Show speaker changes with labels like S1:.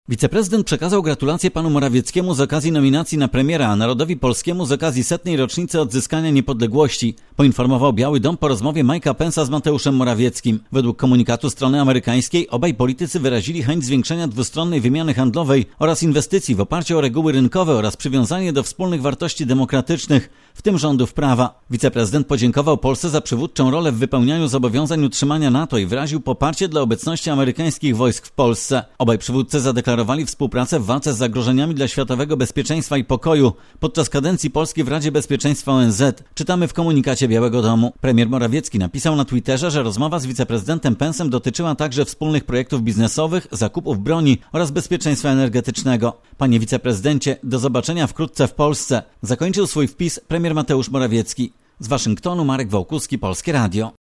S1: Wiceprezydent przekazał gratulacje panu Morawieckiemu z okazji nominacji na premiera, a narodowi polskiemu z okazji 100. rocznicy odzyskania niepodległości, poinformował Biały Dom po rozmowie Mike'a Pence'a z Mateuszem Morawieckim. Według komunikatu strony amerykańskiej obaj politycy wyrazili chęć zwiększenia dwustronnej wymiany handlowej oraz inwestycji w oparciu o reguły rynkowe oraz przywiązanie do wspólnych wartości demokratycznych, w tym rządów prawa. Wiceprezydent podziękował Polsce za przywódczą rolę w wypełnianiu zobowiązań utrzymania NATO i wyraził poparcie dla obecności amerykańskich wojsk w Polsce. Obaj przywódcy zadeklarowali współpracę w walce z zagrożeniami dla światowego bezpieczeństwa i pokoju podczas kadencji Polski w Radzie Bezpieczeństwa ONZ. Czytamy w komunikacie Białego Domu. Premier Morawiecki napisał na Twitterze, że rozmowa z wiceprezydentem Pence'em dotyczyła także wspólnych projektów biznesowych, zakupów broni oraz bezpieczeństwa energetycznego. Panie wiceprezydencie, do zobaczenia wkrótce w Polsce. Zakończył swój wpis premier Mateusz Morawiecki. Z Waszyngtonu Marek Wołkuski, Polskie Radio.